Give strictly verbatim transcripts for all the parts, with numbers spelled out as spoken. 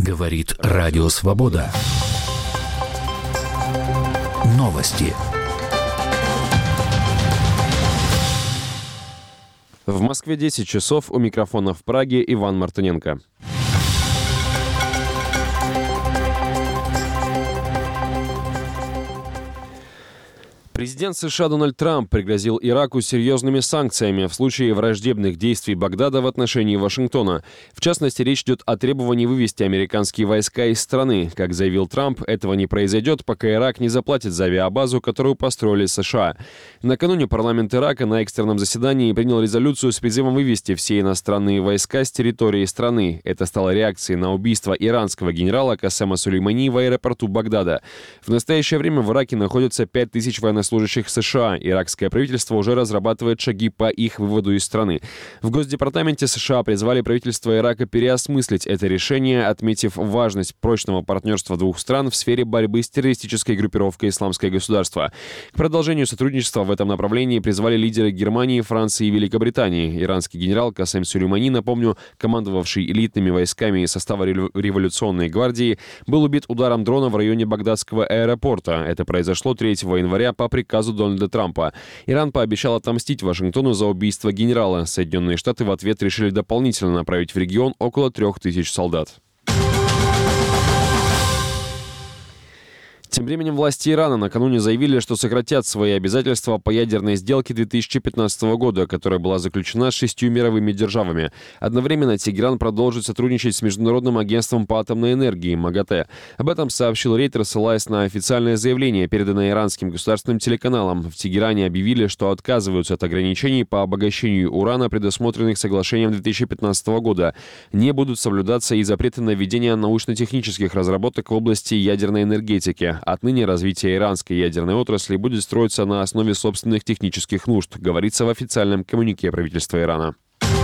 Говорит Радио Свобода. Новости. В Москве десять часов, у микрофона в Праге Иван Мартыненко. Президент США Дональд Трамп пригрозил Ираку серьезными санкциями в случае враждебных действий Багдада в отношении Вашингтона. В частности, речь идет о требовании вывести американские войска из страны. Как заявил Трамп, этого не произойдет, пока Ирак не заплатит за авиабазу, которую построили США. Накануне парламент Ирака на экстренном заседании принял резолюцию с призывом вывести все иностранные войска с территории страны. Это стало реакцией на убийство иранского генерала Касема Сулеймани в аэропорту Багдада. В настоящее время в Ираке находятся пять тысяч военнослужащих служащих США. Иракское правительство уже разрабатывает шаги по их выводу из страны. В Госдепартаменте США призвали правительство Ирака переосмыслить это решение, отметив важность прочного партнерства двух стран в сфере борьбы с террористической группировкой «Исламское государство». К продолжению сотрудничества в этом направлении призвали лидеры Германии, Франции и Великобритании. Иранский генерал Касем Сулеймани, напомню, командовавший элитными войсками из состава революционной гвардии, был убит ударом дрона в районе багдадского аэропорта. Это произошло третьего января по приказу Дональда Трампа. Иран пообещал отомстить Вашингтону за убийство генерала. Соединенные Штаты в ответ решили дополнительно направить в регион около трех тысяч солдат. Тем временем власти Ирана накануне заявили, что сократят свои обязательства по ядерной сделке две тысячи пятнадцатого года, которая была заключена с шестью мировыми державами. Одновременно Тегеран продолжит сотрудничать с Международным агентством по атомной энергии МАГАТЭ. Об этом сообщил Рейтер, ссылаясь на официальное заявление, переданное иранским государственным телеканалам. В Тегеране объявили, что отказываются от ограничений по обогащению урана, предусмотренных соглашением две тысячи пятнадцатого года. Не будут соблюдаться и запреты на ведение научно-технических разработок в области ядерной энергетики. Отныне развитие иранской ядерной отрасли будет строиться на основе собственных технических нужд, говорится в официальном коммюнике правительства Ирана.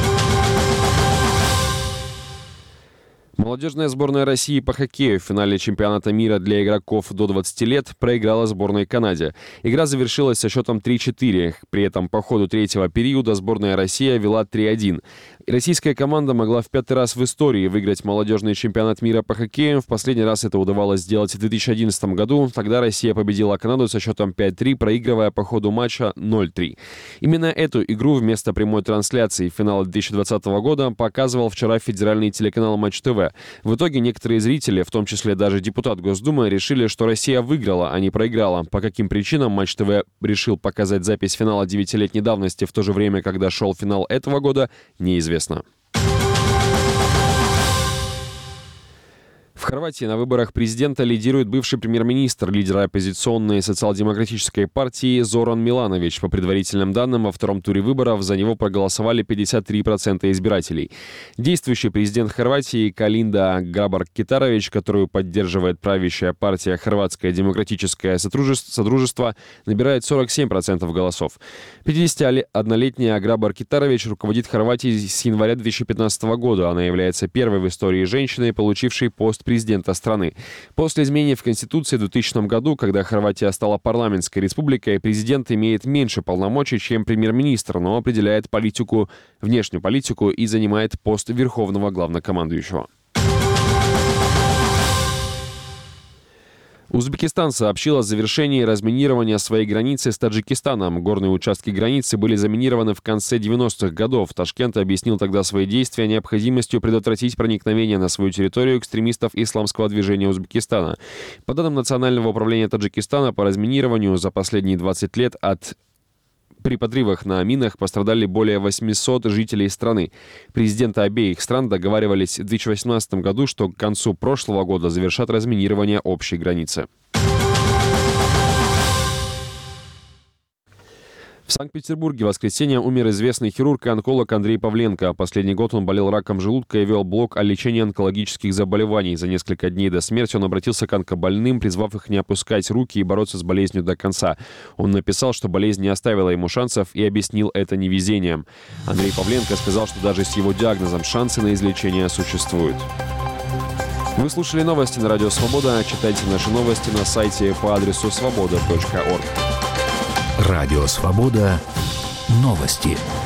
Молодежная сборная России по хоккею в финале чемпионата мира для игроков до двадцати лет проиграла сборной Канаде. Игра завершилась со счетом три-четыре. При этом по ходу третьего периода сборная России вела три-один. Российская команда могла в пятый раз в истории выиграть молодежный чемпионат мира по хоккею. В последний раз это удавалось сделать в две тысячи одиннадцатом году. Тогда Россия победила Канаду со счетом пять-три, проигрывая по ходу матча ноль-три. Именно эту игру вместо прямой трансляции финала две тысячи двадцатого года показывал вчера федеральный телеканал Матч ТВ. В итоге некоторые зрители, в том числе даже депутат Госдумы, решили, что Россия выиграла, а не проиграла. По каким причинам Матч ТВ решил показать запись финала девятилетней давности в то же время, когда шел финал этого года, неизвестно. В Хорватии на выборах президента лидирует бывший премьер-министр, лидер оппозиционной социал-демократической партии Зоран Миланович. По предварительным данным, во втором туре выборов за него проголосовали пятьдесят три процента избирателей. Действующий президент Хорватии Колинда Грабар-Китарович, которую поддерживает правящая партия Хорватское демократическое содружество, набирает сорок семь процентов голосов. пятидесятиоднолетняя Грабар-Китарович руководит Хорватией с января две тысячи пятнадцатого года. Она является первой в истории женщиной, получившей пост президента страны. После изменений в Конституции в двухтысячном году, когда Хорватия стала парламентской республикой, президент имеет меньше полномочий, чем премьер-министр, но определяет политику, внешнюю политику и занимает пост верховного главнокомандующего. Узбекистан сообщил о завершении разминирования своей границы с Таджикистаном. Горные участки границы были заминированы в конце девяностых годов. Ташкент объяснил тогда свои действия необходимостью предотвратить проникновение на свою территорию экстремистов исламского движения Узбекистана. По данным Национального управления Таджикистана по разминированию, за последние двадцать лет от При подрывах на минах пострадали более восьмисот жителей страны. Президенты обеих стран договаривались в две тысячи восемнадцатом году, что к концу прошлого года завершат разминирование общей границы. В Санкт-Петербурге в воскресенье умер известный хирург и онколог Андрей Павленко. Последний год он болел раком желудка и вел блог о лечении онкологических заболеваний. За несколько дней до смерти он обратился к онкобольным, призвав их не опускать руки и бороться с болезнью до конца. Он написал, что болезнь не оставила ему шансов, и объяснил это невезением. Андрей Павленко сказал, что даже с его диагнозом шансы на излечение существуют. Вы слушали новости на Радио Свобода. Читайте наши новости на сайте по адресу свобода точка орг. Радио Свобода. Новости.